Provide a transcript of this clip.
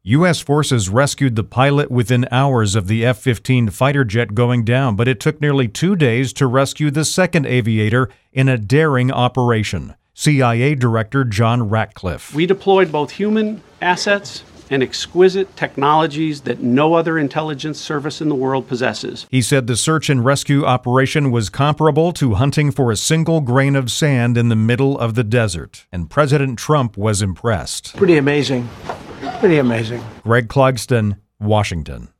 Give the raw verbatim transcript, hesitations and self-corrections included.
U S forces rescued the pilot within hours of the F fifteen fighter jet going down, but it took nearly two days to rescue the second aviator in a daring operation. C I A Director John Ratcliffe. We deployed both human assets and exquisite technologies that no other intelligence service in the world possesses. He said the search and rescue operation was comparable to hunting for a single grain of sand in the middle of the desert, and President Trump was impressed. Pretty amazing. Pretty amazing. Greg Clugston, Washington.